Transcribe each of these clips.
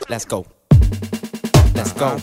Let's go. Let's go.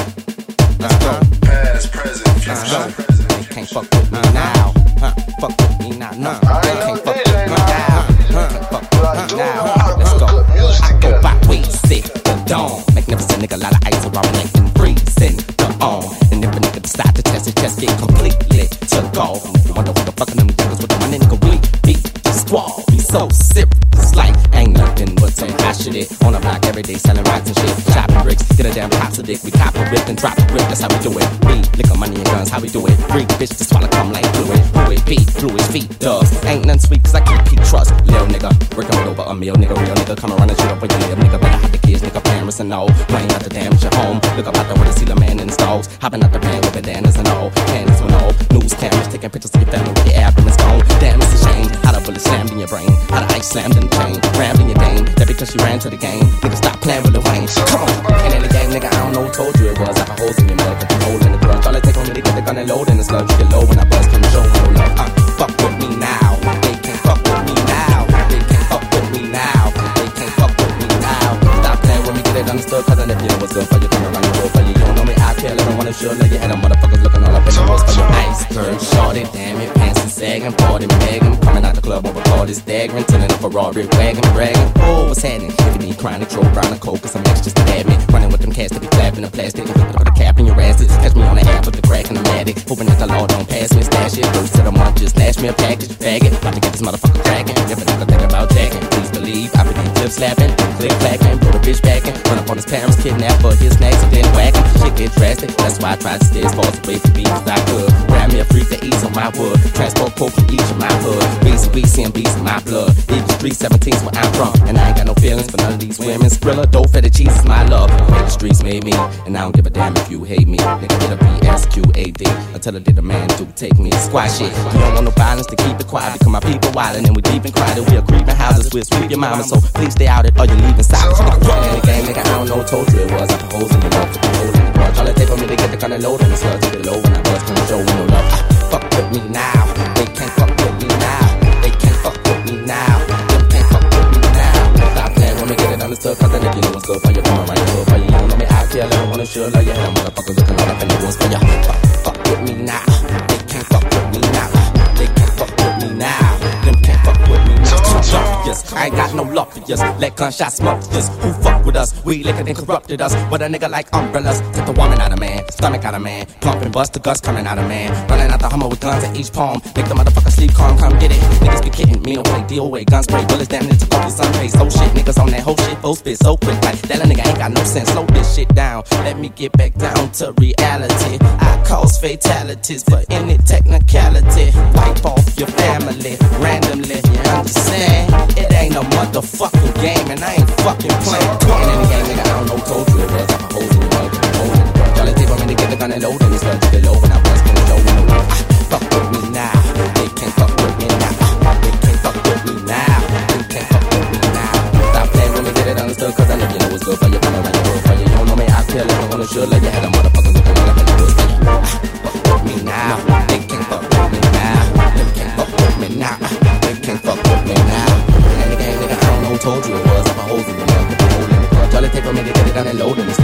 Let's go. Past, present, future. They can't fuck with me now. Fuck with me now. No, they can't fuck with me now. Can't fuck with me now. Let's go. I go by weed, sick, the dawn. Magnificent nigga, lot of ice around my neck and freezing the on. And if a nigga decide to test his chest, get completely took off. You wonder who the fucking them niggas with the money nigga we beat the squad. Be so serious, like ain't nothing but some hot shit. On the block every day selling rocks and shit. Chopping bricks, get a damn pops of dick. We cop a whip and drop a grip, that's how we do it. We liquor, money and guns, how we do it. Freak bitch to swallow come like fluid. Fluid beat, fluid feet, does. Ain't nothing sweet cause I keep peak trust. Lil nigga, working with over a meal, nigga, real nigga. Come around and shoot up when you live, nigga. Better have the kids, nigga, parents and all. Playing out the damage your home. Look up out the way to see the man in the stalls. Hopping out the van with bandanas and all. Cannons and all. News cameras taking pictures of your family with your abdomen's gone. Damn, it's a shame. How the bullet slammed in your brain. How the ice slammed in the chain. Rammed in your dame. That because she ran to the game. Nigga, stop playing with the Wayne. Come on. And in the game, nigga, I don't know who told you it was. I put holes in your mug, put the hole in the grudge. All it take on me to get the gun and load in the sludge. You get low when I bust from the show. No love. Fuck with me now. They can't fuck with me now. They can't fuck with me now. They can't fuck with me now. Stop playing with me, get it understood. Cause I never know what's good for you. Come around your road for you. You don't know me, I care. Let me wanna show. Let you head on motherfuckers looking all up in the house for your iceberg. Shorty, damn it, pants and sagging. Party Megan. Coming out the club over all this staggering. Turning up a Ferrari wagon, bragging. Oh, what's happening? If you need chronic, throw brown and coke. Cause some extras to have me. Running with them cats to be clapping the plastic. Put a cap in your ass. Catch me on the app with the crack and the matic. Hoping that the law don't pass me. Stash it. First to the month, just snatch me a package. Bag it. About to get this motherfucker cracking. If a nigga think about jacking, please believe I be clip slapping. Click clacking. Put a bitch back in. Run up on his parents, kidnap for his snacks and then whacking. Shit get drastic. That's why I tried to stay as far away from beef as I could. Grab me a freak to ease on my wood. Transport coke from each of my hood. BC and beats in my blood. Each 317's where I'm from. And I ain't got no feelings for none of these women. Skrilla, dough, feta cheese is my love. The streets made me. And I don't give a damn if you hate me. Nigga, get a BSQAD. Until I did a man do take me. Squash it. You don't want no violence to keep it quiet. Because my people wildin' and we deep and crowded. We are creeping houses. We'll sweep your mama. So please stay out it or you leaving silence. Nigga, in the game, nigga, I don't know who told you it was. I put holes in your love. Put the hole in the grudge. All it take for me to get the gun and load in the sludge. To get low when I bust from the show. No love. Fuck with me now. They can't fuck with me now. They can't fuck with me now. They can't fuck with me now. Stop playing when we get it understood. Cause I think you know what's good for you. Come on, right here for you. You don't know me, I care. Let me wanna sure love you. Hell, motherfuckers looking all up in the woods for you. Fuck with me now. They can't fuck with me now. They can't fuck with me now. Them can't fuck with me now. Yes, I ain't got no love for yous. Let gunshots smoke yous. Who fuck with us? We licked and corrupted us. With a nigga like umbrellas. Took the woman out of man. Stomach out of man. Pump and bust the guts coming out of man. Running out the Hummer with guns at each palm. Make the motherfucker sleep calm. Come get it. Niggas be kidding me. No play DOA. Guns spray. Bullets damn near took off your sun face. So shit. Niggas on that whole shit. Both spit so quick. Like that a nigga ain't got no sense. Slow this shit down. Let me get back down to reality. I cause fatalities for any technicality. Wipe off your family randomly. You understand? It ain't no motherfucking game, and I ain't fucking playing. And in the game, nigga, I don't know who told you it was. I put holes in your mug, put the hole in the grudge. All it take for me to get the gun and load in the sludge. Get low when I bust from the show. No love. Fuck with me now. They can't fuck with me now. They can't fuck with me now. They can't fuck with me now. Stop playing with me, get it understood. Cause I know you know what's good for you. Come around the world for you. You don't know me, I care. Let me wanna sure. Let you had a motherfucker looking all up in the woods for you. Fuck with me now. They can't fuck with me now. They can't fuck with me now. They can't fuck with me now. Told you it was. I put holes in the mug, put the hole in the grudge. All it take for me to get it done and load in the